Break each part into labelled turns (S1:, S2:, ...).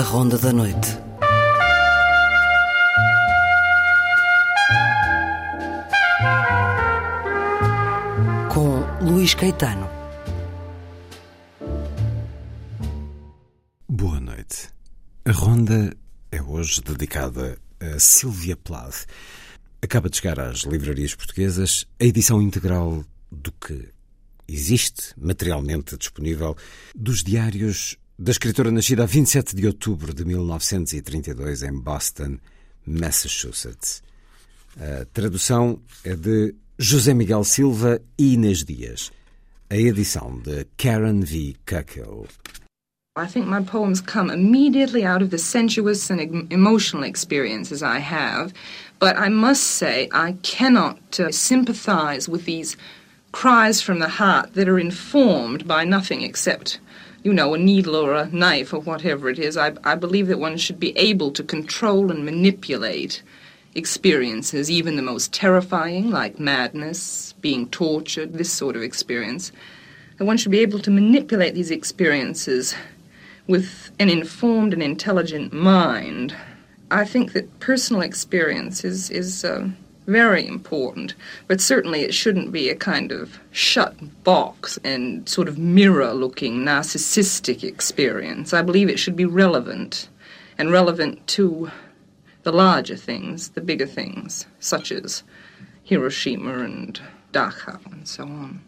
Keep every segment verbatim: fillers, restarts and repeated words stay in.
S1: Ronda da Noite. Com Luís Caetano.
S2: Boa noite. A ronda é hoje dedicada a Sylvia Plath. Acaba de chegar às livrarias portuguesas a edição integral do que existe materialmente disponível dos diários da escritora nascida a vinte e sete de outubro de mil novecentos e trinta e dois em Boston, Massachusetts. A tradução é de José Miguel Silva e Inês Dias. A edição de Karen V. Kuckel.
S3: I think my poems come immediately out of the sensuous and emotional experiences I have, but I must say I cannot uh, sympathize with these cries from the heart that are informed by nothing except, you know, a needle or a knife or whatever it is. I, I believe that one should be able to control and manipulate experiences, even the most terrifying, like madness, being tortured, this sort of experience. That one should be able to manipulate these experiences with an informed and intelligent mind. I think that personal experience is, is uh, very important, but certainly it shouldn't be a kind of shut box and sort of mirror-looking narcissistic experience. I believe it should be relevant, and relevant to the larger things, the bigger things, such as Hiroshima and Dachau and so on.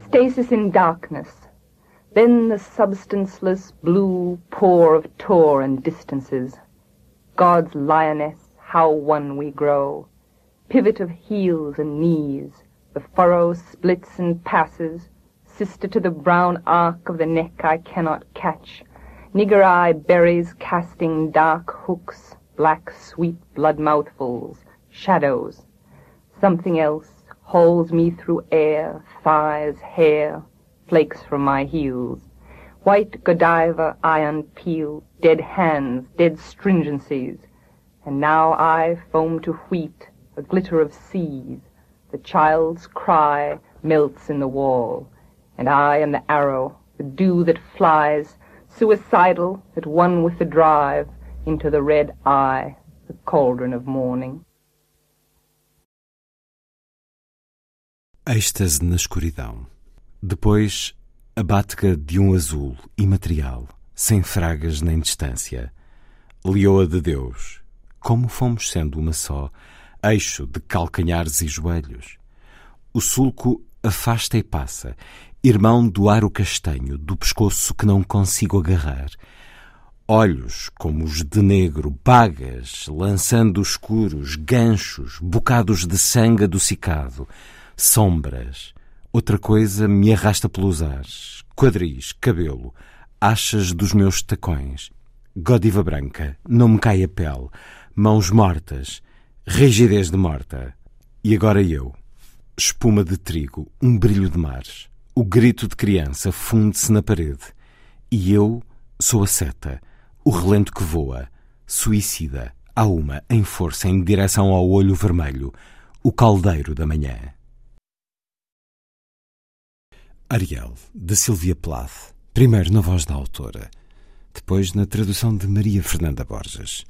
S4: stasis in darkness, then the substanceless blue pour of tour and distances. God's lioness, how one we grow, pivot of heels and knees, the furrow splits and passes, sister to the brown arc of the neck I cannot catch, nigger-eye berries casting dark hooks, black sweet blood mouthfuls, shadows. Something else hauls me through air, thighs, hair, flakes from my heels. White Godiva iron peel, dead hands, dead stringencies. And now I foam to wheat, a glitter of seas. The child's cry melts in the wall, and I am the arrow, the dew that flies, suicidal, at one with the drive, into the red eye, the cauldron of morning.
S2: Êxtase na escuridão. Depois, a bátega de um azul imaterial, sem fragas nem distância. Leoa de Deus, como fomos sendo uma só, eixo de calcanhares e joelhos. O sulco afasta e passa, irmão do aro castanho, do pescoço que não consigo agarrar. Olhos como os de negro, bagas, lançando escuros, ganchos, bocados de sangue adocicado, sombras. Outra coisa me arrasta pelos ares, quadris, cabelo, achas dos meus tacões. Godiva branca, não me cai a pele, mãos mortas, rigidez de morta. E agora eu, espuma de trigo, um brilho de mares. O grito de criança funde-se na parede. E eu sou a seta, o relento que voa, suicida, a uma, em força, em direção ao olho vermelho, o caldeiro da manhã. Ariel, de Sylvia Plath, primeiro na voz da autora, depois na tradução de Maria Fernanda Borges.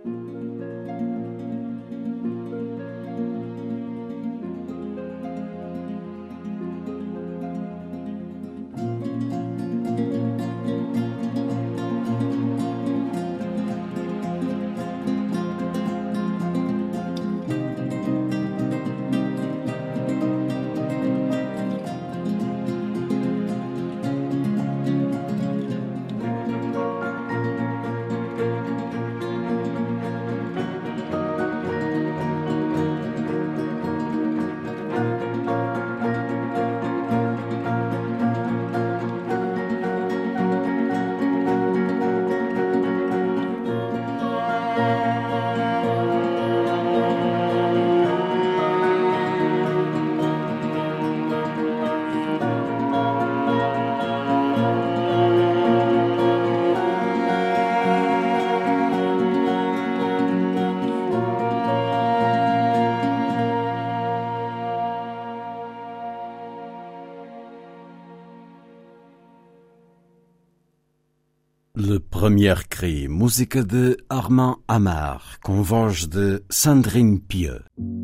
S2: Le Premier Cri, música de Armand Amar, com voz de Sandrine Pieux.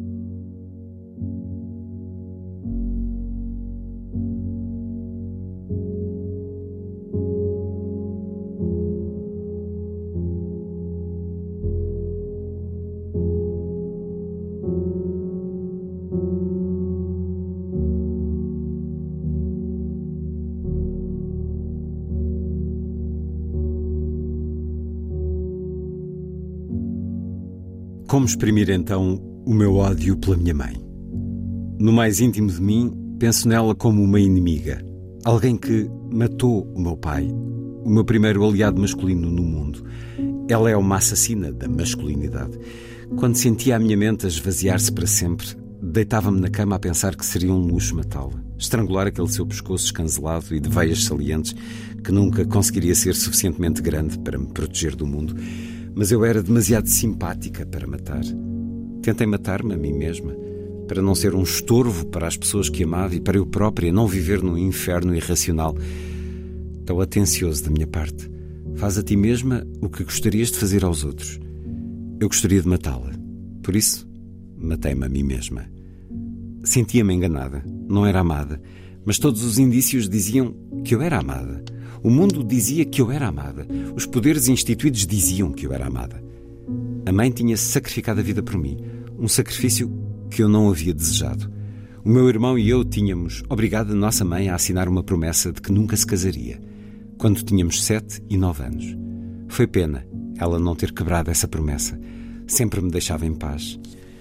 S2: Como exprimir então o meu ódio pela minha mãe? No mais íntimo de mim, penso nela como uma inimiga. Alguém que matou o meu pai, o meu primeiro aliado masculino no mundo. Ela é uma assassina da masculinidade. Quando sentia a minha mente a esvaziar-se para sempre, deitava-me na cama a pensar que seria um luxo matá-la. Estrangular aquele seu pescoço escancelado e de veias salientes que nunca conseguiria ser suficientemente grande para me proteger do mundo. Mas eu era demasiado simpática para matar. Tentei matar-me a mim mesma, para não ser um estorvo para as pessoas que amava e para eu própria não viver num inferno irracional. Tão atencioso da minha parte. Faz a ti mesma o que gostarias de fazer aos outros. Eu gostaria de matá-la. Por isso, matei-me a mim mesma. Sentia-me enganada. Não era amada. Mas todos os indícios diziam que eu era amada. O mundo dizia que eu era amada. Os poderes instituídos diziam que eu era amada. A mãe tinha sacrificado a vida por mim. Um sacrifício que eu não havia desejado. O meu irmão e eu tínhamos obrigado a nossa mãe a assinar uma promessa de que nunca se casaria, quando tínhamos sete e nove anos. Foi pena ela não ter quebrado essa promessa. Sempre me deixava em paz.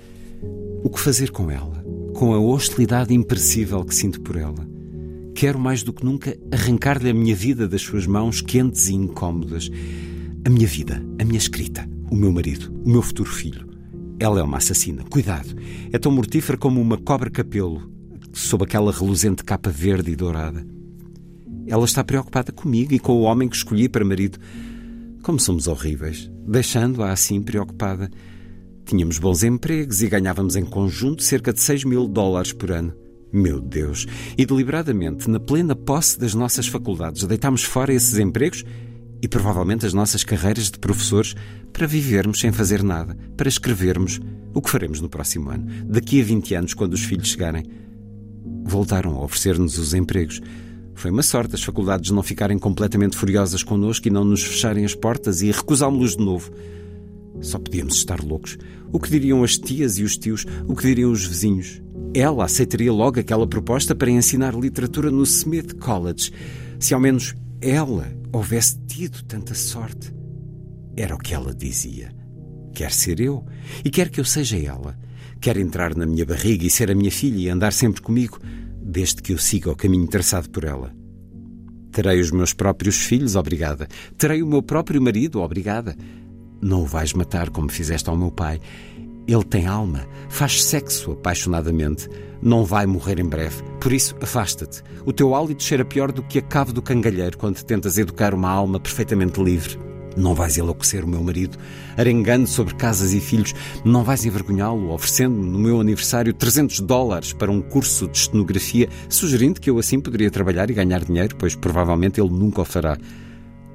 S2: O que fazer com ela? Com a hostilidade imperecível que sinto por ela? Quero mais do que nunca arrancar-lhe a minha vida das suas mãos quentes e incómodas. A minha vida, a minha escrita, o meu marido, o meu futuro filho. Ela é uma assassina. Cuidado. É tão mortífera como uma cobra capelo, sob aquela reluzente capa verde e dourada. Ela está preocupada comigo e com o homem que escolhi para marido. Como somos horríveis, deixando-a assim preocupada. Tínhamos bons empregos e ganhávamos em conjunto cerca de seis mil dólares por ano. Meu Deus! E deliberadamente, na plena posse das nossas faculdades, deitámos fora esses empregos e provavelmente as nossas carreiras de professores para vivermos sem fazer nada, para escrevermos o que faremos no próximo ano, daqui a vinte anos, quando os filhos chegarem. Voltaram a oferecer-nos os empregos. Foi uma sorte as faculdades não ficarem completamente furiosas connosco e não nos fecharem as portas e recusámos-los de novo. Só podíamos estar loucos. O que diriam as tias e os tios? O que diriam os vizinhos? Ela aceitaria logo aquela proposta para ensinar literatura no Smith College. Se ao menos ela houvesse tido tanta sorte. Era o que ela dizia. Quer ser eu e quer que eu seja ela. Quer entrar na minha barriga e ser a minha filha e andar sempre comigo, desde que eu siga o caminho traçado por ela. Terei os meus próprios filhos, obrigada. Terei o meu próprio marido, obrigada. Não o vais matar como fizeste ao meu pai. Ele tem alma, faz sexo apaixonadamente. Não vai morrer em breve. Por isso, afasta-te. O teu hálito cheira pior do que a cave do cangalheiro quando tentas educar uma alma perfeitamente livre. Não vais enlouquecer o meu marido, arengando sobre casas e filhos. Não vais envergonhá-lo, oferecendo-me no meu aniversário trezentos dólares para um curso de estenografia, sugerindo que eu assim poderia trabalhar e ganhar dinheiro, pois provavelmente ele nunca o fará.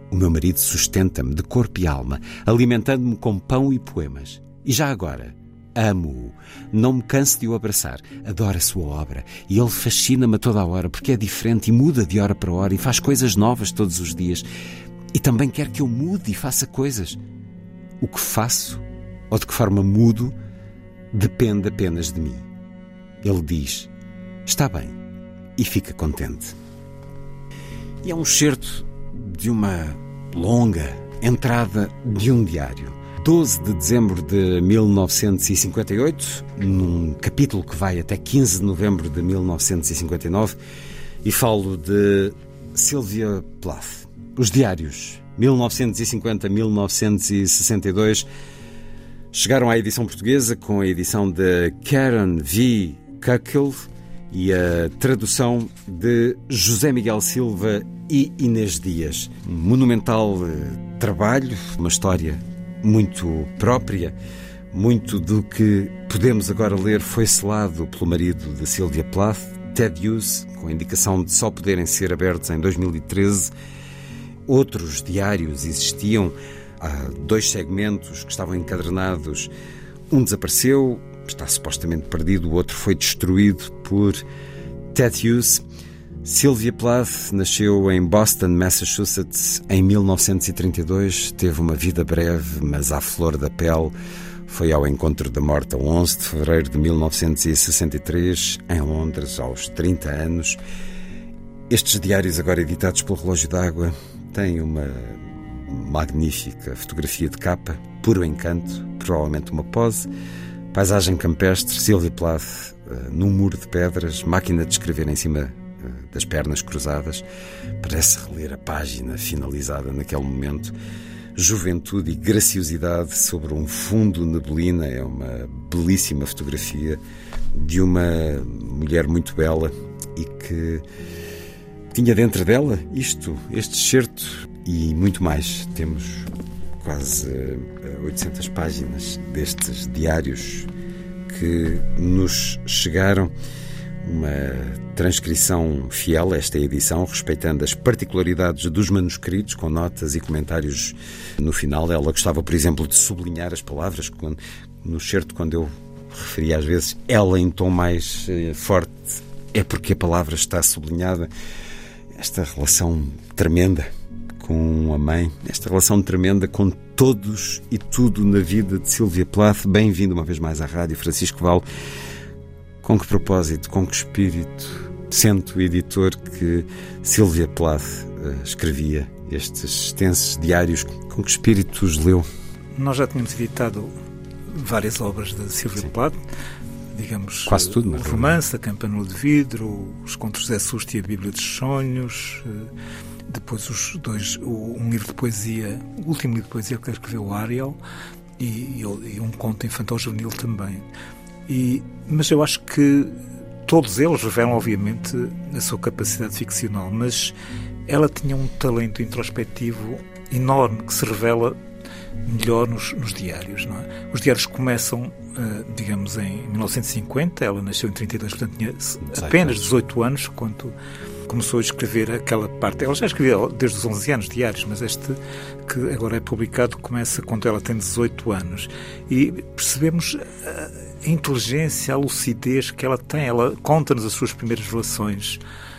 S2: O meu marido sustenta-me de corpo e alma, alimentando-me com pão e poemas. E já agora, amo-o. Não me canso de o abraçar. Adoro a sua obra. E ele fascina-me a toda a hora, porque é diferente e muda de hora para hora e faz coisas novas todos os dias. E também quer que eu mude e faça coisas. O que faço, ou de que forma mudo, depende apenas de mim. Ele diz, está bem, e fica contente. E é um excerto de uma longa entrada de um diário. doze de dezembro de mil novecentos e cinquenta e oito, num capítulo que vai até quinze de novembro de mil novecentos e cinquenta e nove, e falo de Sylvia Plath. Os diários mil novecentos e cinquenta a mil novecentos e sessenta e dois chegaram à edição portuguesa com a edição de Karen V. Kuckel e a tradução de José Miguel Silva e Inês Dias. Um monumental eh, trabalho, uma história muito própria. Muito do que podemos agora ler foi selado pelo marido de Sylvia Plath, Ted Hughes, com a indicação de só poderem ser abertos em dois mil e treze. Outros diários existiam, há dois segmentos que estavam encadernados. Um desapareceu, está supostamente perdido, o outro foi destruído por Ted Hughes. Sylvia Plath nasceu em Boston, Massachusetts, em mil novecentos e trinta e dois. Teve uma vida breve, mas à flor da pele. Foi ao encontro da morte a onze de fevereiro de mil novecentos e sessenta e três, em Londres, aos trinta anos. Estes diários, agora editados pelo Relógio d'Água, têm uma magnífica fotografia de capa, puro encanto, provavelmente uma pose. Paisagem campestre, Sylvia Plath, uh, num muro de pedras, máquina de escrever em cima uh, das pernas cruzadas. Parece reler a página finalizada naquele momento. Juventude e graciosidade sobre um fundo neblina. É uma belíssima fotografia de uma mulher muito bela e que tinha dentro dela isto, este excerto e muito mais. Temos quase oitocentas páginas destes diários que nos chegaram. Uma transcrição fiel a esta edição, respeitando as particularidades dos manuscritos, com notas e comentários no final. Ela gostava, por exemplo, de sublinhar as palavras. Quando, no excerto, quando eu referia às vezes ela em tom mais eh, forte, é porque a palavra está sublinhada. Esta relação tremenda com a mãe, esta relação tremenda com todos e tudo na vida de Sylvia Plath. Bem-vindo uma vez mais à rádio, Francisco Val. Com que propósito, com que espírito sente o editor que Sylvia Plath uh, escrevia estes extensos diários? Com que espírito os leu?
S5: Nós já tínhamos editado várias obras de Sylvia
S2: Sim.
S5: Plath, digamos,
S2: quase tudo,
S5: o romance, A Campanula de Vidro, os contos de José Susto e a Bíblia dos Sonhos, depois os dois, um livro de poesia, o último livro de poesia que escreveu, o Ariel, e, e um conto infantil juvenil também. E, mas eu acho que todos eles revelam, obviamente, a sua capacidade ficcional, mas ela tinha um talento introspectivo enorme que se revela melhor nos, nos diários, não é? Os diários começam, uh, digamos, em mil novecentos e cinquenta, ela nasceu em trinta e dois, portanto tinha apenas dezoito anos quando começou a escrever aquela parte. Ela já escrevia desde os onze anos diários, mas este que agora é publicado começa quando ela tem dezoito anos. E percebemos a inteligência, a lucidez que ela tem. Ela conta-nos as suas primeiras relações,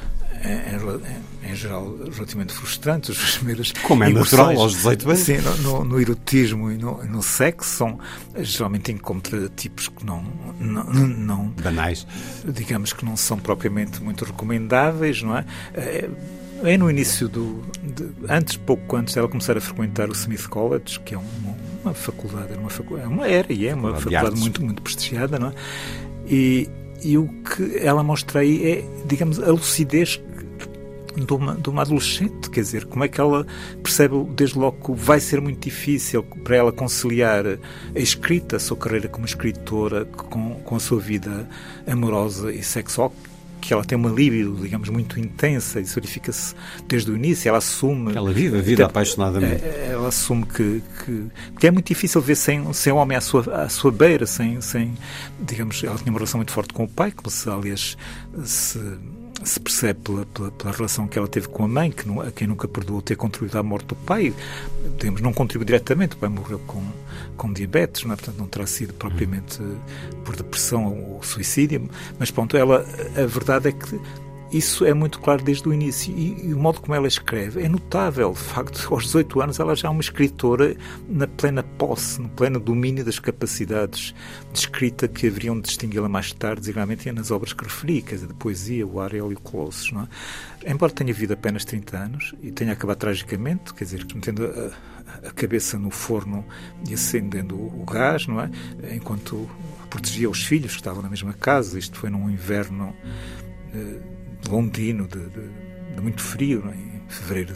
S5: em, em geral, relativamente frustrantes, as primeiras
S2: Como é natural, aos dezoito anos.
S5: Sim, no, no, no erotismo e no, no sexo, são geralmente encontra tipos que não, não, não...
S2: banais.
S5: Digamos que não são propriamente muito recomendáveis, não é? É, é no início do... De, antes, pouco antes dela começar a frequentar o Smith College, que é uma, uma faculdade, era, uma faculdade, uma, era e é uma
S2: Faculdade
S5: faculdade muito, muito prestigiada, não é? E, e o que ela mostra aí é, digamos, a lucidez de uma, de uma adolescente, quer dizer, como é que ela percebe desde logo que vai ser muito difícil para ela conciliar a escrita, a sua carreira como escritora, com, com a sua vida amorosa e sexual, que ela tem uma libido, digamos, muito intensa, e isso verifica-se desde o início. Ela assume...
S2: Ela vive a vida até, apaixonadamente.
S5: Ela assume que, que, que é muito difícil ver sem, sem um homem à sua, à sua beira, sem, sem, digamos, ela tinha uma relação muito forte com o pai, como se, aliás, se... se percebe pela, pela, pela relação que ela teve com a mãe, que não, a quem nunca perdoou ter contribuído à morte do pai. Digamos, não contribuiu diretamente, o pai morreu com, com diabetes, não é? Portanto não terá sido propriamente por depressão ou suicídio, mas pronto, ela, a verdade é que isso é muito claro desde o início, e, e o modo como ela escreve é notável. De facto, aos dezoito anos ela já é uma escritora na plena posse, no pleno domínio das capacidades de escrita que haveriam de distingui-la mais tarde, designadamente nas obras que referi, quer dizer, de poesia, o Ariel e o Colossus, não é? Embora tenha vivido apenas trinta anos e tenha acabado tragicamente, quer dizer, metendo a, a cabeça no forno e acendendo o, o gás, não é? Enquanto protegia os filhos que estavam na mesma casa. Isto foi num inverno eh, londrino, de, de, de muito frio, não é? Em fevereiro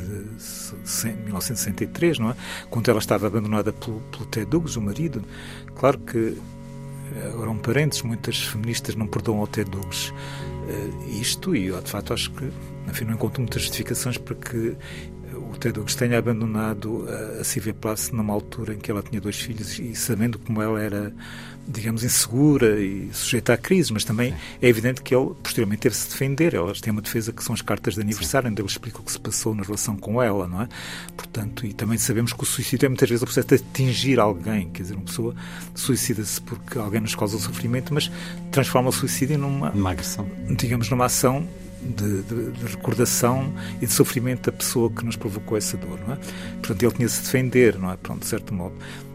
S5: de mil novecentos e sessenta e três, não é? Quando ela estava abandonada pelo, pelo Ted Douglas, o marido. Claro que, agora um parênteses, muitas feministas não perdoam ao Ted Douglas uh, isto, e eu de facto acho que, enfim, não encontro muitas justificações para que o Ted Douglas tenha abandonado a, a Sylvia Plath numa altura em que ela tinha dois filhos, e sabendo como ela era, digamos, insegura e sujeita à crise, mas também é evidente que ele posteriormente teve-se de defender. Elas têm uma defesa que são as cartas de aniversário, onde ele explica o que se passou na relação com ela, não é? Portanto, e também sabemos que o suicídio é muitas vezes o processo de atingir alguém, quer dizer, uma pessoa suicida-se porque alguém nos causa o sofrimento, mas transforma o suicídio numa,
S2: uma agressão,
S5: digamos, numa ação De, de, de recordação e de sofrimento da pessoa que nos provocou essa dor, não é? Portanto, ele tinha de se defender, não é? Pronto, de certo modo.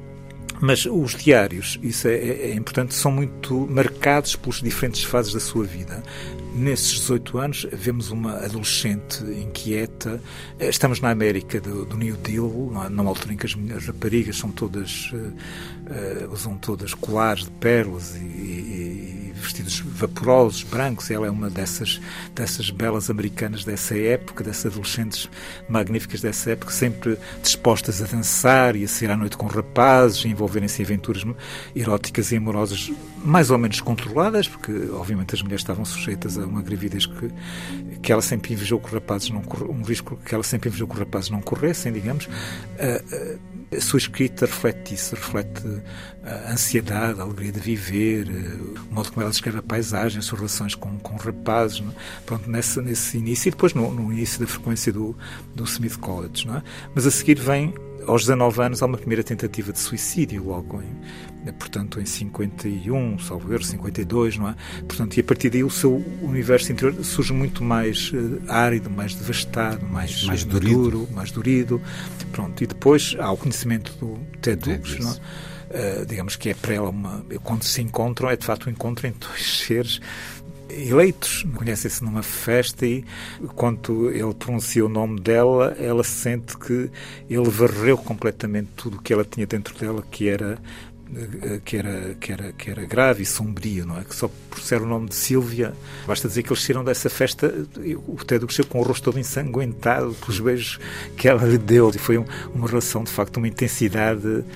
S5: Mas os diários, isso é, é, é importante, são muito marcados pelas diferentes fases da sua vida. Nesses dezoito anos, vemos uma adolescente inquieta. Estamos na América do, do New Deal, numa altura em que as mulheres raparigas são todas, uh, uh, usam todas colares de pérolas e, e, e vestidos vaporosos, brancos. Ela é uma dessas, dessas belas americanas dessa época, dessas adolescentes magníficas dessa época, sempre dispostas a dançar e a sair à noite com rapazes, a envolverem-se em aventuras eróticas e amorosas mais ou menos controladas, porque obviamente as mulheres estavam sujeitas a uma gravidez que, que ela sempre invejou que os rapazes não um risco que ela sempre invejou que os rapazes não corressem, digamos. A, a sua escrita reflete isso, reflete a ansiedade, a alegria de viver, o modo como ela descreve a paisagem, as suas relações com, com rapazes, não é? Pronto, nessa, nesse início, e depois no, no início da frequência do, do Smith College, não é? Mas a seguir vem, aos dezanove anos, há uma primeira tentativa de suicídio, logo em, portanto, em cinquenta e um, salvo erro, cinquenta e dois, não é? Portanto, e a partir daí o seu universo interior surge muito mais uh, árido, mais devastado, mais,
S2: mais
S5: maduro,
S2: durido.
S5: mais durido. Pronto, e depois há o conhecimento do Ted Douglas, não é? Uh, digamos que é para ela uma... Quando se encontram, é de facto um encontro entre dois seres eleitos, conhecem-se numa festa, e quando ele pronuncia o nome dela, ela sente que ele varreu completamente tudo o que ela tinha dentro dela, que era que era, que era, que era grave e sombrio, não é? Que só por ser o nome de Sílvia, basta dizer que eles saíram dessa festa, o Ted Douglas chegou com o rosto todo ensanguentado pelos beijos que ela lhe deu, e foi um, uma relação, de facto, uma intensidade uh,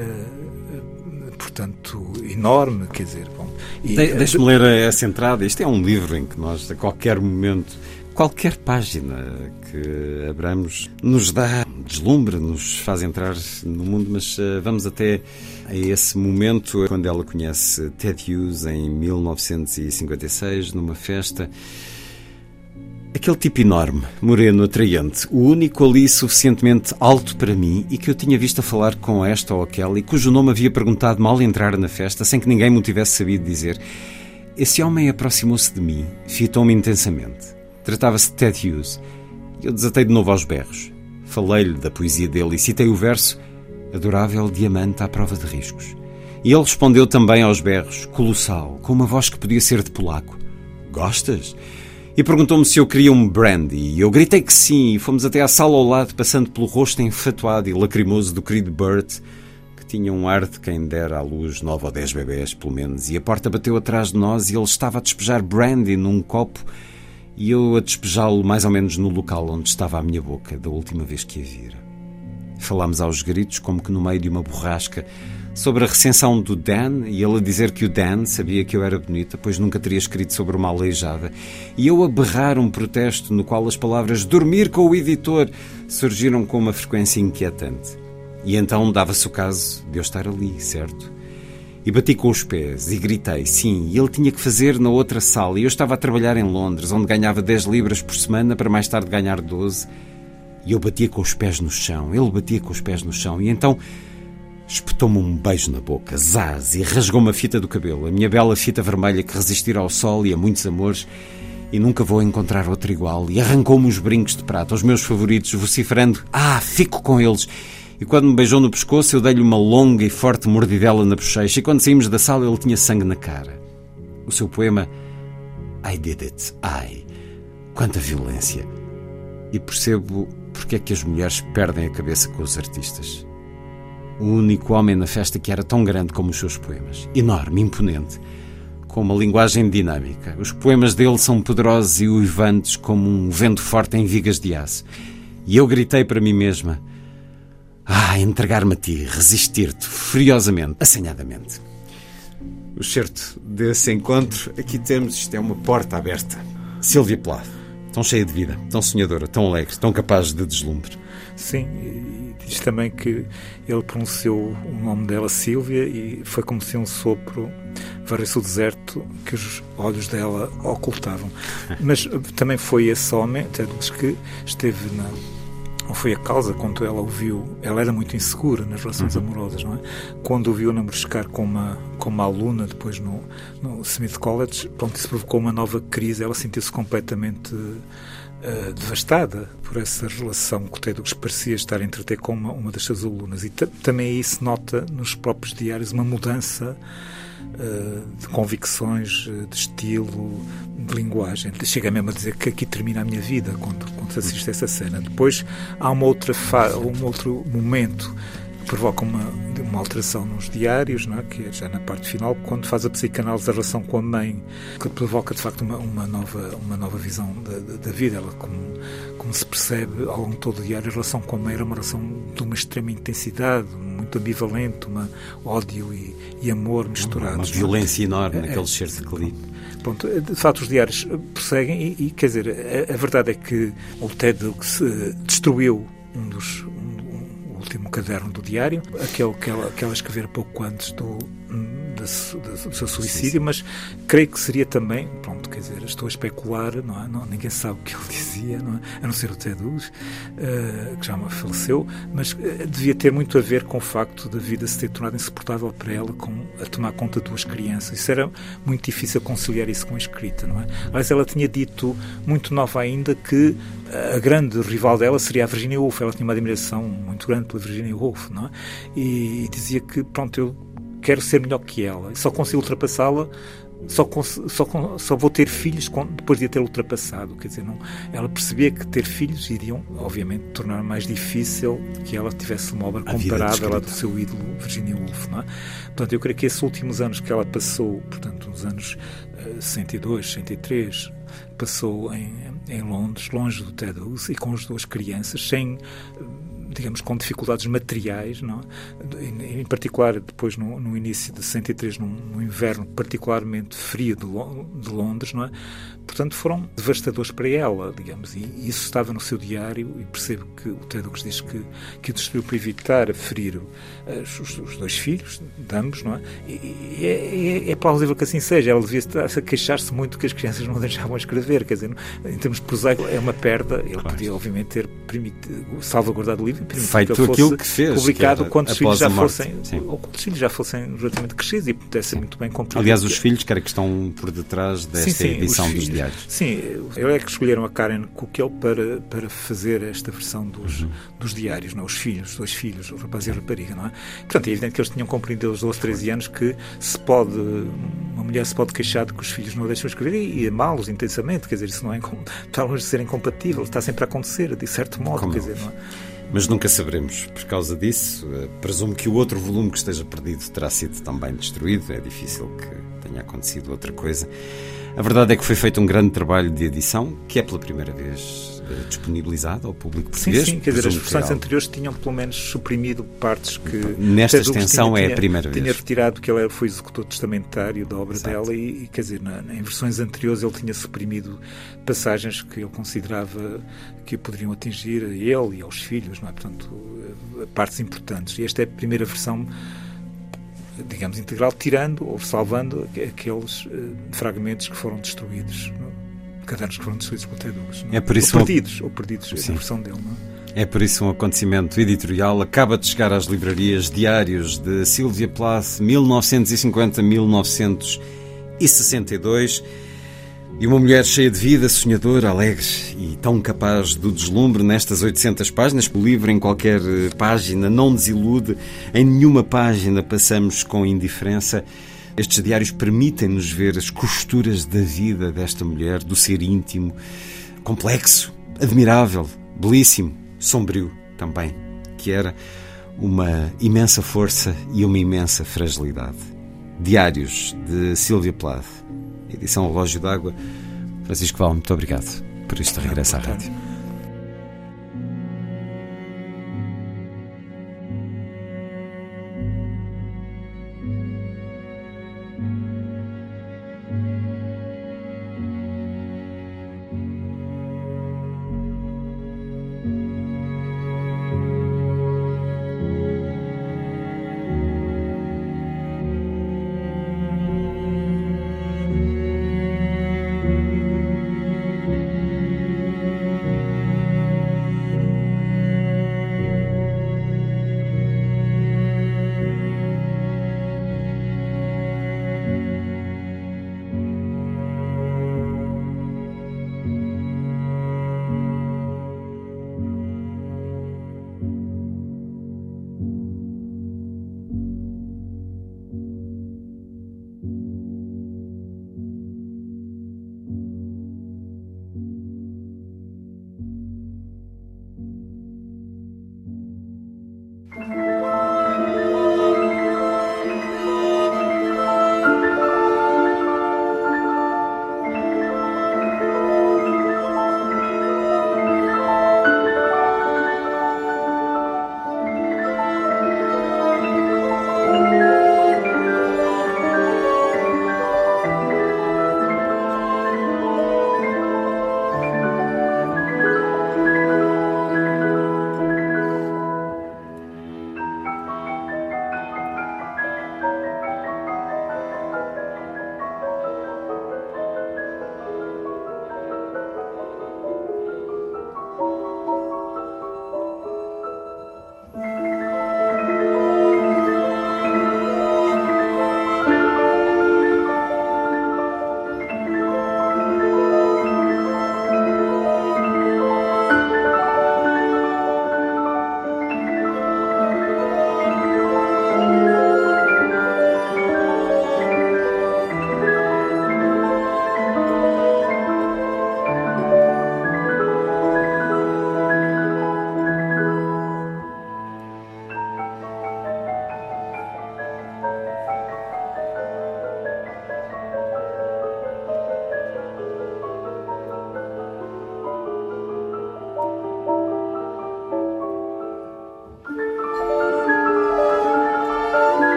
S5: portanto, enorme, quer dizer... Bom,
S2: de, Deixe-me ler essa entrada. Isto é um livro em que nós, a qualquer momento, qualquer página que abramos, nos dá deslumbre, nos faz entrar no mundo, mas uh, vamos até a esse momento, quando ela conhece Ted Hughes em mil novecentos e cinquenta e seis, numa festa. Aquele tipo enorme, moreno, atraente, o único ali suficientemente alto para mim e que eu tinha visto a falar com esta ou aquela e cujo nome havia perguntado mal entrar na festa, sem que ninguém me o tivesse sabido dizer. Esse homem aproximou-se de mim, fitou-me intensamente. Tratava-se de Ted Hughes. Eu desatei de novo aos berros. Falei-lhe da poesia dele e citei o verso Adorável diamante à prova de riscos. E ele respondeu também aos berros, colossal, com uma voz que podia ser de polaco. Gostas? E perguntou-me se eu queria um brandy, e eu gritei que sim, e fomos até à sala ao lado, passando pelo rosto enfatuado e lacrimoso do querido Bert, que tinha um ar de quem dera à luz nove ou dez bebés, pelo menos, e a porta bateu atrás de nós e ele estava a despejar brandy num copo e eu a despejá-lo mais ou menos no local onde estava a minha boca da última vez que a vira. Falámos aos gritos, como que no meio de uma borrasca, sobre a recensão do Dan, e ele a dizer que o Dan sabia que eu era bonita, pois nunca teria escrito sobre uma aleijada, e eu a berrar um protesto no qual as palavras dormir com o editor surgiram com uma frequência inquietante. E então dava-se o caso de eu estar ali, certo? E bati com os pés e gritei, sim, e ele tinha que fazer na outra sala. E eu estava a trabalhar em Londres, onde ganhava dez libras por semana para mais tarde ganhar doze. E eu batia com os pés no chão, ele batia com os pés no chão. E então espetou-me um beijo na boca, zaz, e rasgou-me a fita do cabelo, a minha bela fita vermelha que resistirá ao sol e a muitos amores, e nunca vou encontrar outra igual. E arrancou-me os brincos de prata, os meus favoritos, vociferando, ah, fico com eles. E quando me beijou no pescoço, eu dei-lhe uma longa e forte mordidela na bochecha, e quando saímos da sala, ele tinha sangue na cara. O seu poema, I did it, I. Quanta violência. E percebo porque é que as mulheres perdem a cabeça com os artistas. O único homem na festa que era tão grande como os seus poemas. Enorme, imponente, com uma linguagem dinâmica. Os poemas dele são poderosos e uivantes como um vento forte em vigas de aço. E eu gritei para mim mesma, ah, entregar-me a ti, resistir-te, furiosamente, assanhadamente. O certo desse encontro, aqui temos, isto é uma porta aberta. Sílvia Plath, tão cheia de vida, tão sonhadora, tão alegre, tão capaz de deslumbre.
S5: Sim, e diz também que ele pronunciou o nome dela, Sílvia, e foi como se um sopro varresse o deserto que os olhos dela ocultavam. Mas também foi esse homem, até diz que esteve na... Ou foi a causa quando ela o viu, ela era muito insegura nas relações uhum. amorosas, não é? Quando o viu namorar com uma, com uma aluna depois no, no Smith College, pronto, isso provocou uma nova crise, ela sentiu-se completamente uh, devastada por essa relação que o Tedros parecia estar a entreter com uma, uma das suas alunas. E também aí se nota nos próprios diários uma mudança Uh, de convicções, uh, de estilo, de linguagem. Chega mesmo a dizer que aqui termina a minha vida quando, quando se assiste a essa cena. Depois há uma outra fa- um outro momento que provoca uma, uma alteração nos diários, não é? Que é já na parte final, quando faz a psicanálise da relação com a mãe, que provoca de facto uma, uma, nova, uma nova visão da, da, da vida. Ela, como, como se percebe ao longo de todo o diário, a relação com a mãe era uma relação de uma extrema intensidade, muito ambivalente, uma ódio e, e amor misturados.
S2: Uma violência enorme é, naquele certo que li.
S5: Pronto, de facto os diários prosseguem e, e quer dizer, a, a verdade é que o Tedros destruiu um dos um, um, último caderno do diário, aquele que ela, que ela escrevera pouco antes do, do, do seu suicídio, mas creio que seria também, pronto, quer dizer, estou a especular, não é? Não, ninguém sabe o que ele dizia, não é? A não ser o Tedros, uh, que já faleceu, mas uh, devia ter muito a ver com o facto da vida se ter tornado insuportável para ela, com, a tomar conta de duas crianças. Isso era muito difícil conciliar isso com a escrita, não é? Aliás, ela tinha dito, muito nova ainda, que a grande rival dela seria a Virginia Woolf. Ela tinha uma admiração muito grande pela Virginia Woolf, não é? E, e dizia que, pronto, eu quero ser melhor que ela, só consigo ultrapassá-la, só, só, só vou ter filhos depois de a ter ultrapassado. Quer dizer, não, ela percebia que ter filhos iriam, obviamente, tornar mais difícil que ela tivesse uma obra comparável à do seu ídolo Virginia Woolf, não é? Portanto, eu creio que esses últimos anos que ela passou, portanto, nos anos uh, sessenta e dois, sessenta e três, passou em, em Londres, longe do Tedros e com as duas crianças, sem, digamos, com dificuldades materiais, não é? Em, em particular, depois, no, no início de sessenta e três, num, num inverno particularmente frio de, de Londres, não é? Portanto, foram devastadores para ela, digamos, e isso estava no seu diário, e percebo que o Tedros diz que, que o destruiu para evitar ferir os, os dois filhos, de ambos, não é? E, e é, é, é plausível que assim seja. Ela devia estar a queixar-se muito que as crianças não deixavam escrever, quer dizer, em termos prosaicos, é uma perda. Ele claro. Podia, obviamente, ter permitido, salvaguardado o livro,
S2: feito que aquilo que fez,
S5: publicado
S2: que
S5: quando os filhos já fossem,
S2: Sim.
S5: ou quando os filhos já fossem relativamente crescidos e pudesse ser muito bem compreensível.
S2: Aliás, os filhos, que era que estão por detrás desta
S5: sim, sim,
S2: edição dos diários.
S5: Sim, eu é que escolheram a Karen Kukel para, para fazer esta versão dos, uhum. dos diários, não? Os filhos, os dois filhos, o rapaz e a rapariga, não é? Portanto, é evidente que eles tinham compreendido aos doze, treze anos que se pode, uma mulher se pode queixar de que os filhos não a deixam escrever e, e amá-los intensamente, quer dizer, isso não é, está longe de ser incompatível, está sempre a acontecer, de certo modo, Como quer dizer, não é?
S2: Mas nunca saberemos. Por causa disso, presumo que o outro volume que esteja perdido terá sido também destruído. É difícil que tenha acontecido outra coisa. A verdade é que foi feito um grande trabalho de edição, que é pela primeira vez disponibilizado ao público português.
S5: Sim, sim, quer dizer, as versões anteriores tinham pelo menos suprimido partes que...
S2: Nesta extensão tinha, é a primeira
S5: tinha,
S2: vez.
S5: Tinha retirado que ele foi executor testamentário da obra
S2: Exato.
S5: dela e, e, quer dizer, na, em versões anteriores ele tinha suprimido passagens que ele considerava que poderiam atingir a ele e aos filhos, não é? Portanto, partes importantes. E esta é a primeira versão digamos, integral, tirando ou salvando aqueles uh, fragmentos que foram destruídos, não? Cadernos que foram destruídos por Teducos,
S2: é por isso
S5: ou perdidos, um... ou perdidos,
S2: Sim.
S5: a versão dele. Não?
S2: É por isso um acontecimento editorial. Acaba de chegar às livrarias Diários de Sylvia Plath, mil novecentos e cinquenta a mil novecentos e sessenta e dois. E uma mulher cheia de vida, sonhadora, alegre e tão capaz do deslumbre nestas oitocentas páginas. O livro, em qualquer página, não desilude. Em nenhuma página passamos com indiferença. Estes diários permitem-nos ver as costuras da vida desta mulher, do ser íntimo, complexo, admirável, belíssimo, sombrio também, que era uma imensa força e uma imensa fragilidade. Diários de Sylvia Plath, edição Relógio d'Água. Francisco Val, muito obrigado por este regresso à rádio.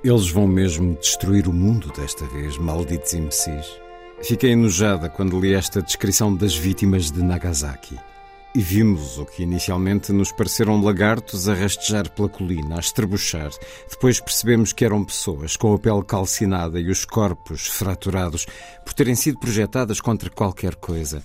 S2: Eles vão mesmo destruir o mundo desta vez, malditos imbecis. Fiquei enojada quando li esta descrição das vítimas de Nagasaki. E vimos o que inicialmente nos pareceram lagartos a rastejar pela colina, a estrebuchar. Depois percebemos que eram pessoas com a pele calcinada e os corpos fraturados por terem sido projetadas contra qualquer coisa.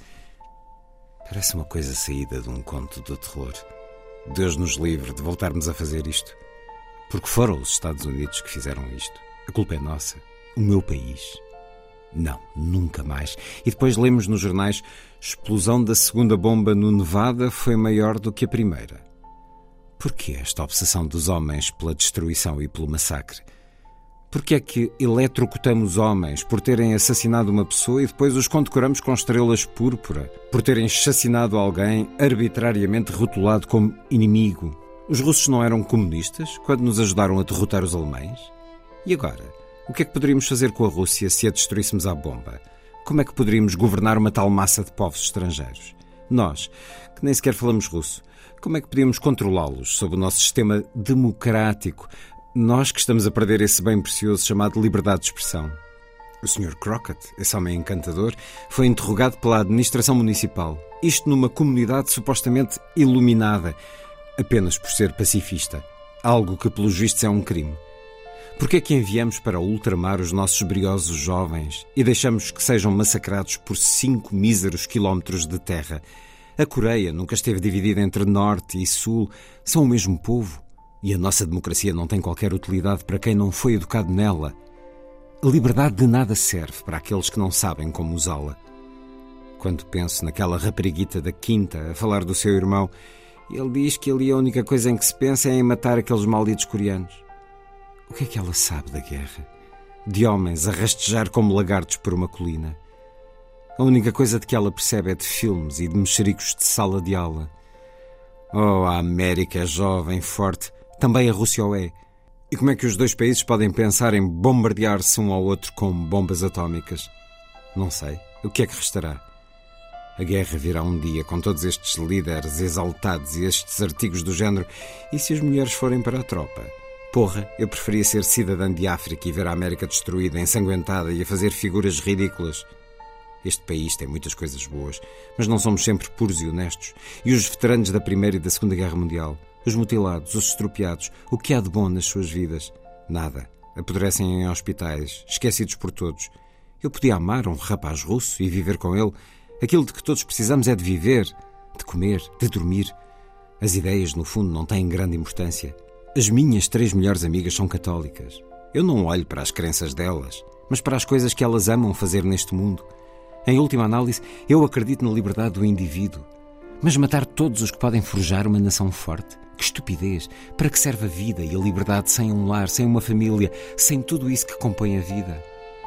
S2: Parece uma coisa saída de um conto de terror. Deus nos livre de voltarmos a fazer isto. Porque foram os Estados Unidos que fizeram isto. A culpa é nossa. O meu país. Não, nunca mais. E depois lemos nos jornais: explosão da segunda bomba no Nevada foi maior do que a primeira. Porquê esta obsessão dos homens pela destruição e pelo massacre? Porquê é que eletrocutamos homens por terem assassinado uma pessoa e depois os condecoramos com estrelas púrpura, por terem assassinado alguém arbitrariamente rotulado como inimigo? Os russos não eram comunistas quando nos ajudaram a derrotar os alemães? E agora? O que é que poderíamos fazer com a Rússia se a destruíssemos à bomba? Como é que poderíamos governar uma tal massa de povos estrangeiros? Nós, que nem sequer falamos russo, como é que podíamos controlá-los sob o nosso sistema democrático? Nós que estamos a perder esse bem precioso chamado liberdade de expressão. O senhor Crockett, esse homem encantador, foi interrogado pela administração municipal. Isto numa comunidade supostamente iluminada, apenas por ser pacifista. Algo que, pelos vistos, é um crime. Porquê é que enviamos para o ultramar os nossos briosos jovens e deixamos que sejam massacrados por cinco míseros quilómetros de terra? A Coreia nunca esteve dividida entre Norte e Sul. São o mesmo povo. E a nossa democracia não tem qualquer utilidade para quem não foi educado nela. A liberdade de nada serve para aqueles que não sabem como usá-la. Quando penso naquela rapariguita da quinta a falar do seu irmão, ele diz que ali a única coisa em que se pensa é em matar aqueles malditos coreanos. O que é que ela sabe da guerra? De homens a rastejar como lagartos por uma colina. A única coisa de que ela percebe é de filmes e de mexericos de sala de aula. Oh, a América é jovem, forte. Também a Rússia o é. E como é que os dois países podem pensar em bombardear-se um ao outro com bombas atómicas? Não sei. O que é que restará? A guerra virá um dia com todos estes líderes exaltados e estes artigos do género. E se as mulheres forem para a tropa? Porra, eu preferia ser cidadã de África e ver a América destruída, ensanguentada e a fazer figuras ridículas. Este país tem muitas coisas boas, mas não somos sempre puros e honestos. E os veteranos da Primeira e da Segunda Guerra Mundial, os mutilados, os estropiados, o que há de bom nas suas vidas? Nada. Apodrecem em hospitais, esquecidos por todos. Eu podia amar um rapaz russo e viver com ele. Aquilo de que todos precisamos é de viver, de comer, de dormir. As ideias, no fundo, não têm grande importância. As minhas três melhores amigas são católicas. Eu não olho para as crenças delas, mas para as coisas que elas amam fazer neste mundo. Em última análise, eu acredito na liberdade do indivíduo. Mas matar todos os que podem forjar uma nação forte? Que estupidez! Para que serve a vida e a liberdade sem um lar, sem uma família, sem tudo isso que compõe a vida?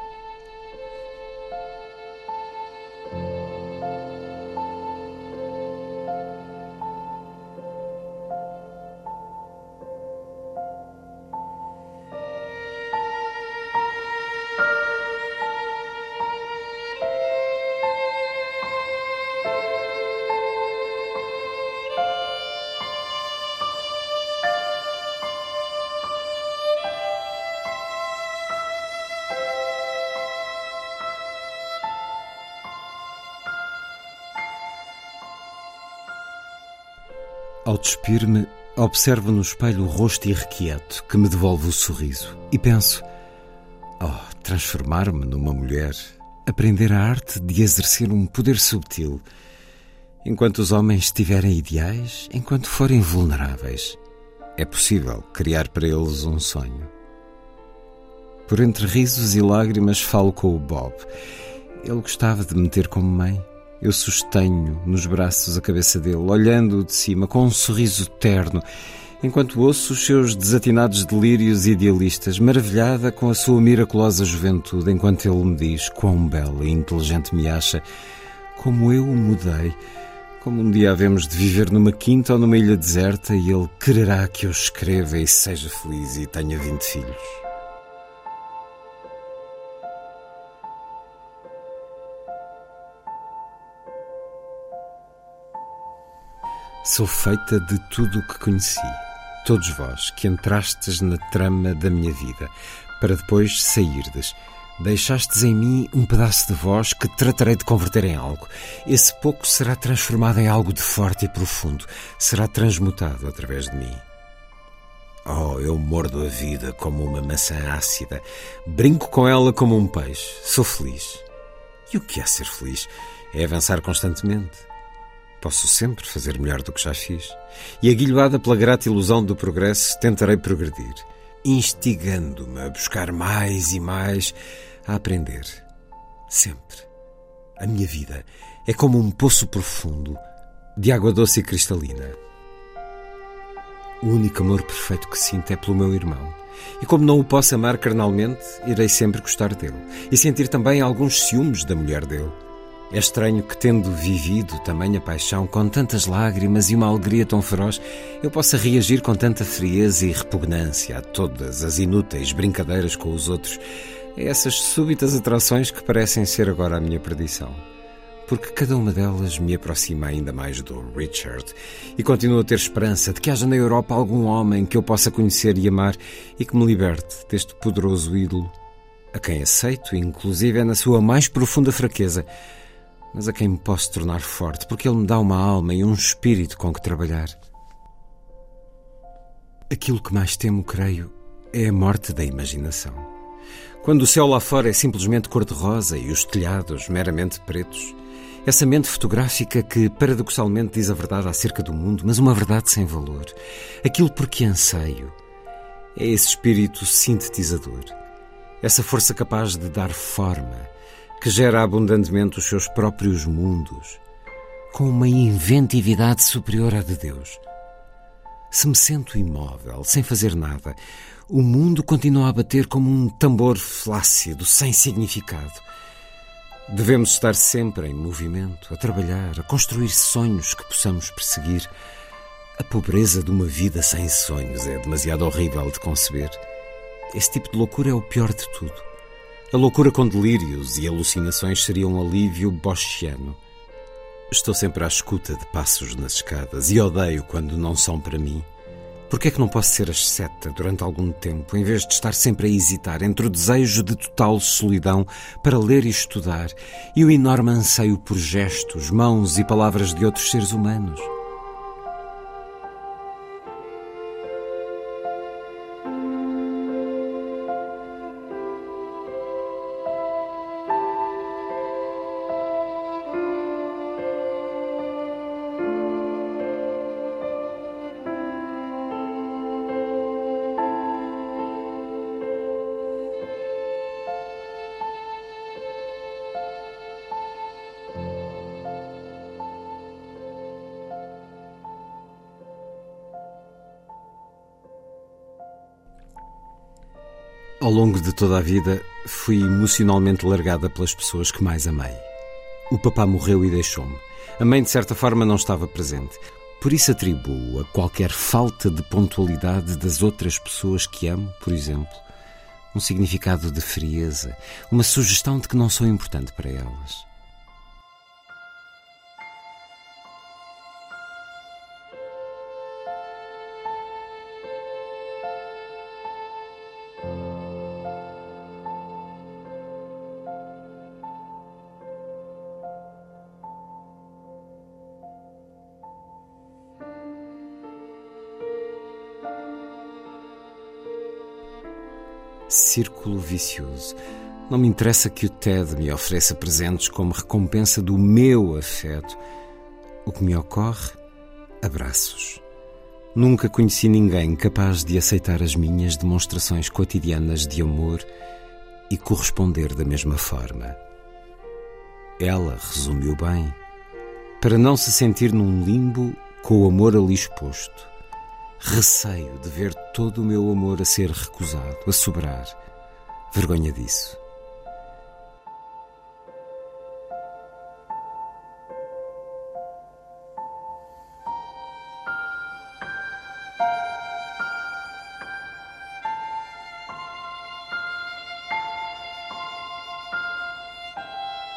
S2: Ao despir-me, observo no espelho o rosto irrequieto que me devolve o sorriso e penso: oh, transformar-me numa mulher, aprender a arte de exercer um poder subtil, enquanto os homens tiverem ideais, enquanto forem vulneráveis. É possível criar para eles um sonho. Por entre risos e lágrimas falo com o Bob. Ele gostava de me ter como mãe. Eu sustenho nos braços a cabeça dele, olhando-o de cima com um sorriso terno, enquanto ouço os seus desatinados delírios idealistas, maravilhada com a sua miraculosa juventude, enquanto ele me diz quão bela e inteligente me acha, como eu o mudei, como um dia havemos de viver numa quinta ou numa ilha deserta e ele quererá que eu escreva e seja feliz e tenha vinte filhos. Sou feita de tudo o que conheci. todos vós que entrastes na trama da minha vida, para depois sairdes, deixastes em mim um pedaço de vós que tratarei de converter em algo. Esse pouco será transformado em algo de forte e profundo, será transmutado através de mim. Oh, eu mordo a vida como uma maçã ácida, brinco com ela como um peixe, sou feliz. E o que é ser feliz? É avançar constantemente. Posso sempre fazer melhor do que já fiz. E aguilhoada pela grata ilusão do progresso, tentarei progredir, instigando-me a buscar mais e mais, a aprender. Sempre. A minha vida é como um poço profundo, de água doce e cristalina. O único amor perfeito que sinto é pelo meu irmão. E como não o posso amar carnalmente, irei sempre gostar dele. E sentir também alguns ciúmes da mulher dele. É estranho que, tendo vivido tamanha paixão, com tantas lágrimas e uma alegria tão feroz, eu possa reagir com tanta frieza e repugnância a todas as inúteis brincadeiras com os outros, a essas súbitas atrações que parecem ser agora a minha perdição. Porque cada uma delas me aproxima ainda mais do Richard e continuo a ter esperança de que haja na Europa algum homem que eu possa conhecer e amar e que me liberte deste poderoso ídolo, a quem aceito, inclusive é na sua mais profunda fraqueza, mas a quem me posso tornar forte, porque ele me dá uma alma e um espírito com que trabalhar. Aquilo que mais temo, creio, é a morte da imaginação. Quando o céu lá fora é simplesmente cor-de-rosa e os telhados meramente pretos, essa mente fotográfica que paradoxalmente diz a verdade acerca do mundo, mas uma verdade sem valor, aquilo por que anseio, é esse espírito sintetizador, essa força capaz de dar forma, que gera abundantemente os seus próprios mundos, com uma inventividade superior à de Deus. Se me sento imóvel, sem fazer nada, o mundo continua a bater como um tambor flácido, sem significado. Devemos estar sempre em movimento, a trabalhar, a construir sonhos que possamos perseguir. A pobreza de uma vida sem sonhos é demasiado horrível de conceber. Esse tipo de loucura é o pior de tudo. A loucura com delírios e alucinações seria um alívio bochiano. Estou sempre à escuta de passos nas escadas e odeio quando não são para mim. Por que é que não posso ser asceta durante algum tempo, em vez de estar sempre a hesitar entre o desejo de total solidão para ler e estudar e o enorme anseio por gestos, mãos e palavras de outros seres humanos? Ao longo de toda a vida, fui emocionalmente largada pelas pessoas que mais amei. O papá morreu e deixou-me. A mãe, de certa forma, não estava presente. Por isso atribuo a qualquer falta de pontualidade das outras pessoas que amo, por exemplo, um significado de frieza, uma sugestão de que não sou importante para elas. Círculo vicioso. Não me interessa que o Ted me ofereça presentes como recompensa do meu afeto. O que me ocorre? Abraços. Nunca conheci ninguém capaz de aceitar as minhas demonstrações cotidianas de amor e corresponder da mesma forma. Ela resumiu bem. Para não se sentir num limbo com o amor ali exposto. Receio de ver todo o meu amor a ser recusado, a sobrar. Vergonha disso.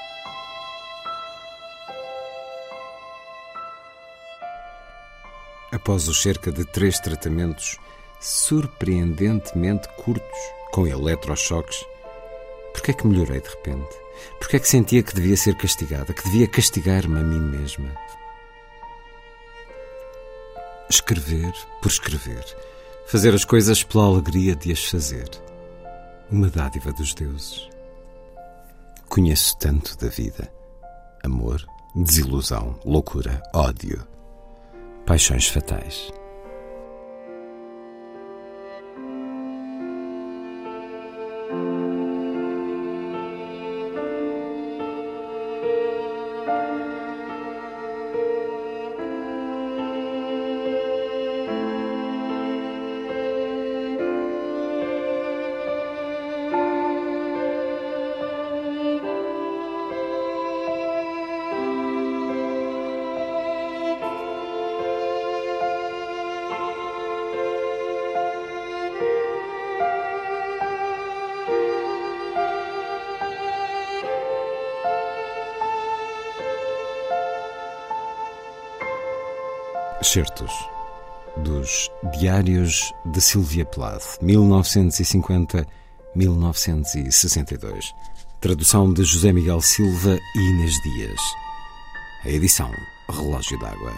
S2: A após os cerca de três tratamentos surpreendentemente curtos com eletrochoques, porque é que melhorei de repente? Porque é que sentia que devia ser castigada, que devia castigar-me a mim mesma? Escrever por escrever, fazer as coisas pela alegria de as fazer, uma dádiva dos deuses. Conheço tanto da vida: amor, desilusão, loucura, ódio, paixões fatais. Certos dos Diários de Sylvia Plath, mil novecentos e cinquenta a mil novecentos e sessenta e dois. Tradução de José Miguel Silva e Inês Dias. A edição Relógio d'Água.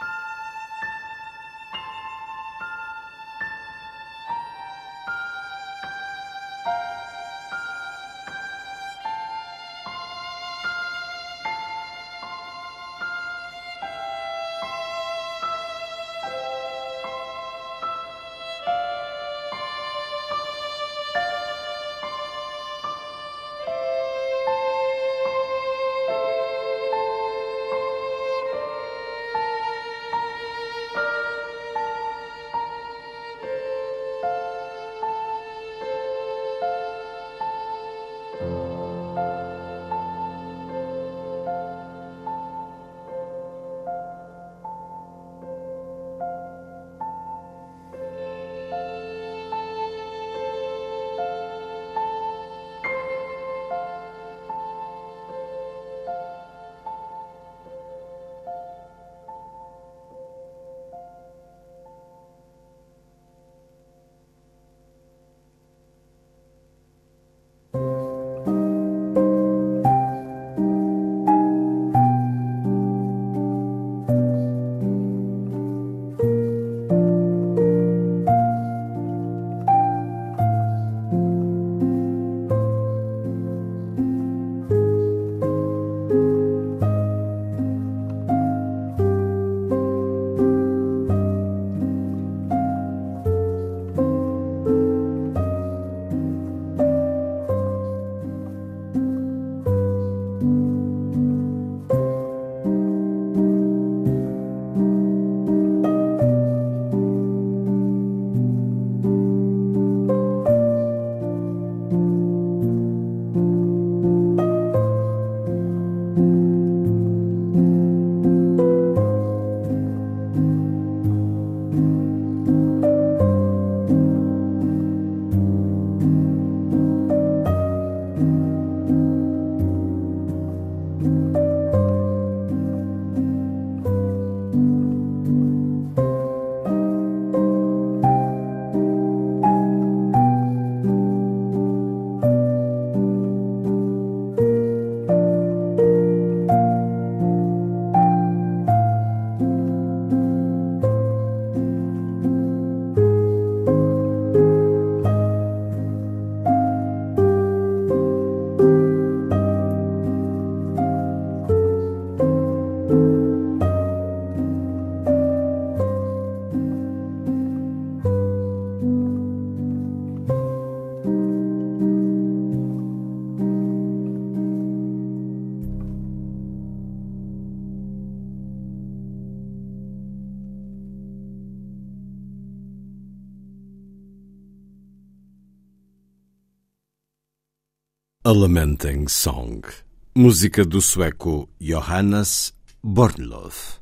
S2: A Lamenting Song, música do sueco Johannes Bornlöf.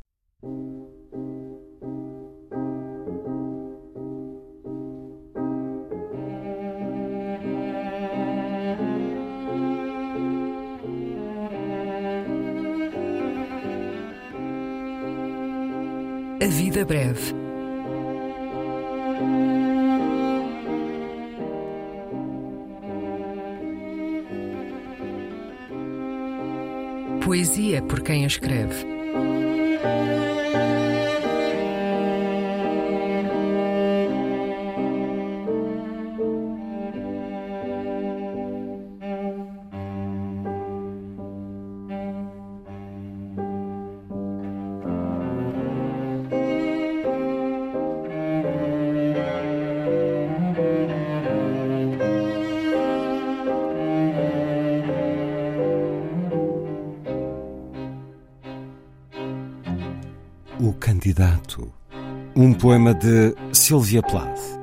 S1: A vida breve, poesia por quem a escreve.
S2: O Candidato, um poema de Sylvia Plath.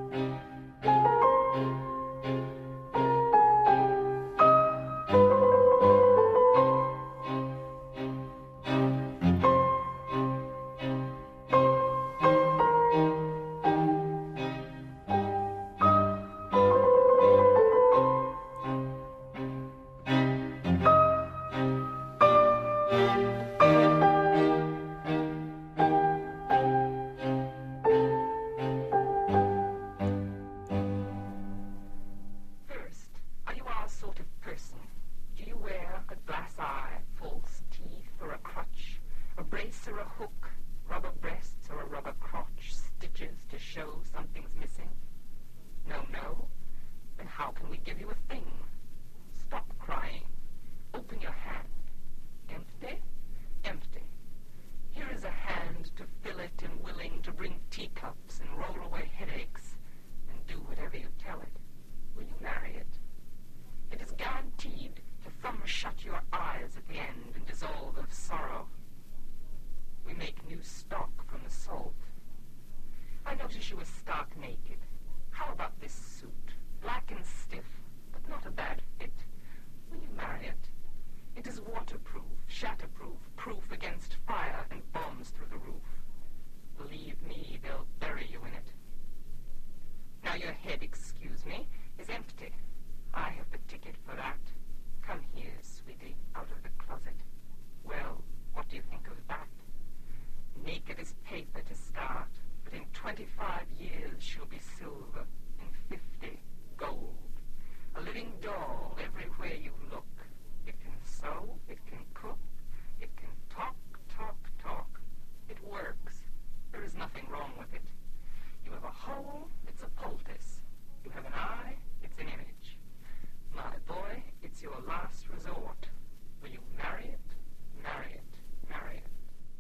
S6: Shut your eyes at the end and dissolve of sorrow. We make new stock from the salt. I notice you were stark naked. How about this suit? Black and stiff, but not a bad fit. Will you marry it? It is waterproof, shatterproof, proof against fire and bombs through the roof. Believe me, they'll bury you in it. Now your head, excuse me, is empty. I have the ticket for that. Come here, sweetie, out of the closet. Well, what do you think of that? Naked as paper to start, but in twenty-five years she'll be silver, in fifty, gold. A living doll everywhere you look. It can sew, it can cook, it can talk, talk, talk. It works. There is nothing wrong with it. You have a hole, it's a poultice. You have an eye, it's an image. My boy, it's your last resort. Will you marry it? Marry it. Marry it.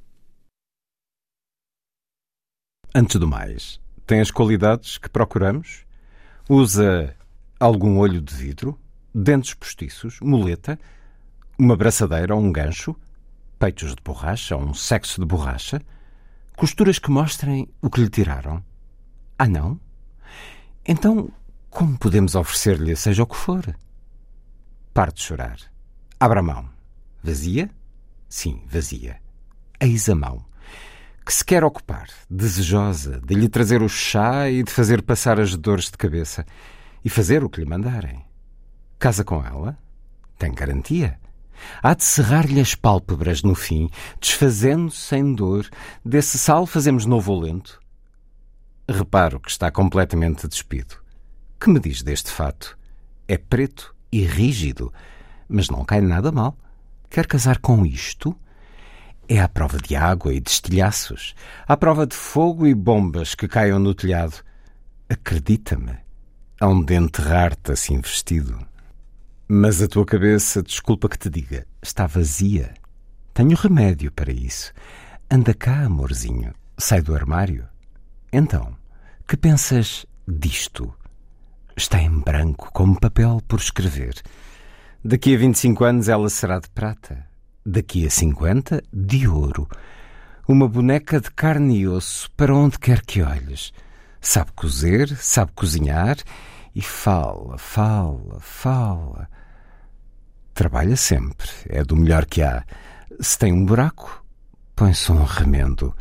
S2: Antes do mais, tem as qualidades que procuramos? Usa algum olho de vidro, dentes postiços, muleta, uma braçadeira ou um gancho, peitos de borracha ou um sexo de borracha, costuras que mostrem o que lhe tiraram? Ah, não? Então, como podemos oferecer-lhe seja o que for? Pare de chorar. Abra a mão. Vazia? Sim, vazia. Eis a mão, que se quer ocupar, desejosa de lhe trazer o chá e de fazer passar as dores de cabeça e fazer o que lhe mandarem. Casa com ela? Tem garantia. Há de cerrar-lhe as pálpebras no fim, desfazendo sem dor. Desse sal fazemos novo olento. Reparo que está completamente despido. Que me diz deste fato? É preto e rígido, mas não cai nada mal. Quer casar com isto? É à prova de água e de estilhaços, à prova de fogo e bombas que caiam no telhado. Acredita-me, hão de enterrar-te assim vestido. Mas a tua cabeça, desculpa que te diga, está vazia. Tenho remédio para isso. Anda cá, amorzinho, sai do armário. Então, que pensas disto? Está em branco, como papel por escrever. Daqui a vinte e cinco anos ela será de prata. Daqui a cinquenta, de ouro. Uma boneca de carne e osso para onde quer que olhes. Sabe cozer, sabe cozinhar e fala, fala, fala. Trabalha sempre, é do melhor que há. Se tem um buraco, põe-se um remendo.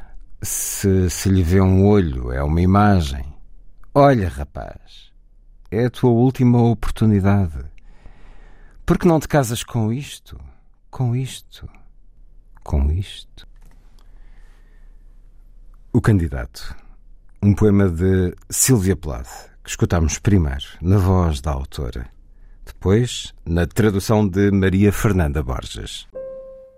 S2: Se se lhe vê um olho, é uma imagem. Olha, rapaz, é a tua última oportunidade. Por que não te casas com isto? Com isto? Com isto? O Candidato, um poema de Sylvia Plath, que escutámos primeiro na voz da autora, depois na tradução de Maria Fernanda Borges.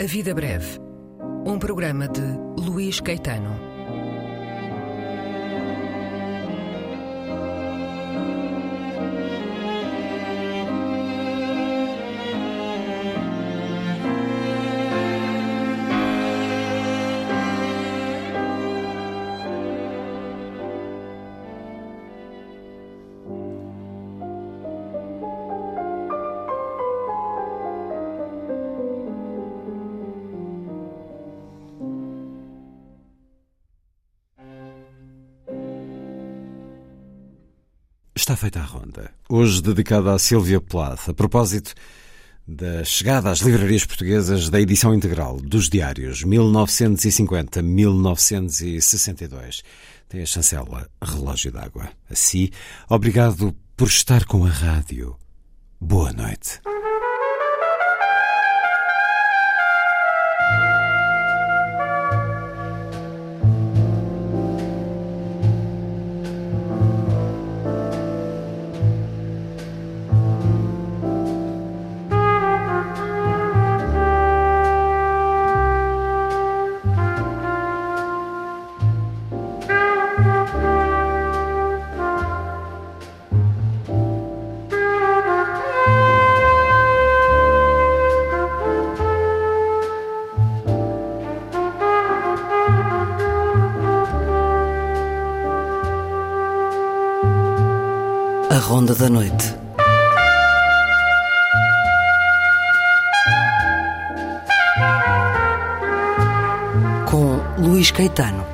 S1: A Vida Breve, um programa de Luís Caetano.
S2: Está feita a ronda, hoje dedicada a Sylvia Plath, a propósito da chegada às livrarias portuguesas da edição integral dos diários mil novecentos e cinquenta a mil novecentos e sessenta e dois. Tem a chancela Relógio d'Água. Assim, obrigado por estar com a rádio. Boa noite.
S1: A Ronda da Noite. Com Luís Caetano.